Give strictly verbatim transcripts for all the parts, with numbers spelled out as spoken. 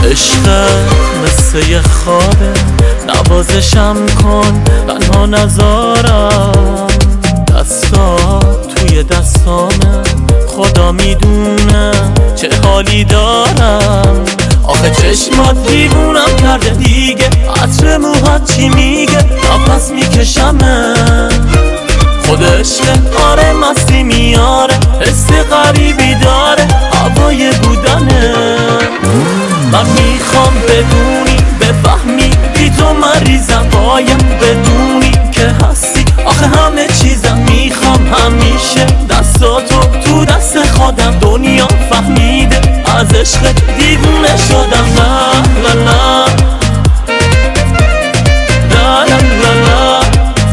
عشقت مثل یه خوابه، نوازشم کن تنها نذارم. دستات توی دستامه، خدا میدونه چه حالی دارم. آخه چشمات دیوونم کرده دیگه، عطر موهات چی میگه، نفس میکشمه. خود عشقت آره مستی میاره، حس غریبی داره هوای بودنه. من میخوام بدونی بفهمی بی تو مریضم، باید بدونی که هستی آخه همه چیزم. میخوام همیشه دستاتو تو دست خودم، دنیا فهمیده از عشق دیوونه شدم. لا لا لا لا لا لا لا.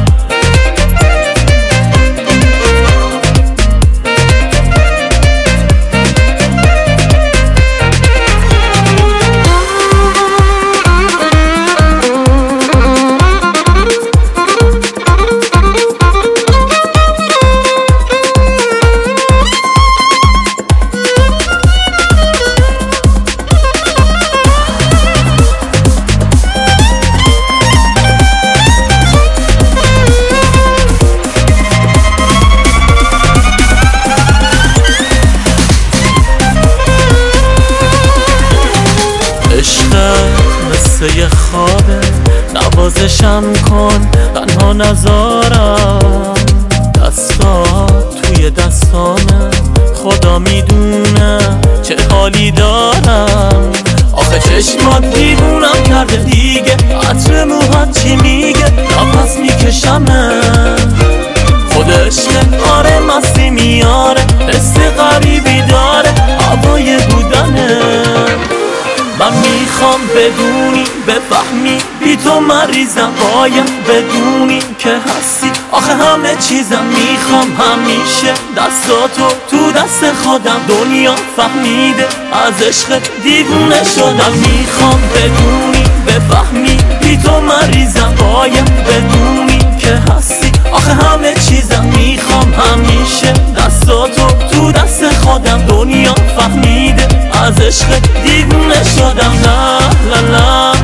عشقت مثل یه خوابه، نوازشم کن تنها نذارم. دستات توی دستامه، خدا میدونه چه حالی دارم. آخه چشمات دیوونم کرده دیگه، عطر موهات چی میگه، نفس میکشمه. خود عشقت آره مستی میاره، حس غریبی داره هوای بودنه. من میخوام بدونی بفهمی بی تو مریضم، باید بدونی که هستی آخه همه چیزم. میخوام همیشه دستاتو تو دست خودم، دنیا فهمیده از عشق دیوونه شدم. میخوام بدونی بفهمی بی تو مریضم، باید بدونی که هستی آخه همه چیزم. میخوام همیشه دستاتو تو دست خودم، دنیا فهمیده از عشق دیوونه شدم. لا لا لا